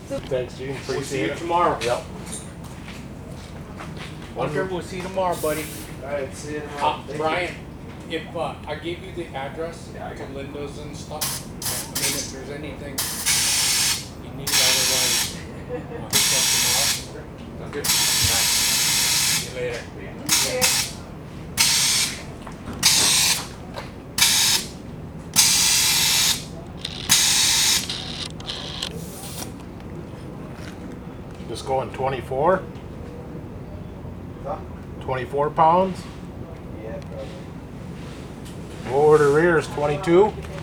Thanks, Gene. We'll see Appreciate you it. tomorrow. Yep. Okay, we'll see you tomorrow, buddy. Alright, see you tomorrow. Thank you. Brian, if I gave you the address Yeah, I to got it. Linda's and stuff, I mean, if there's anything you need, otherwise, I'll pick up tomorrow. Sounds good. See you later. Just going 24? Huh? 24 pounds? Yeah, probably. Over the rear is 22?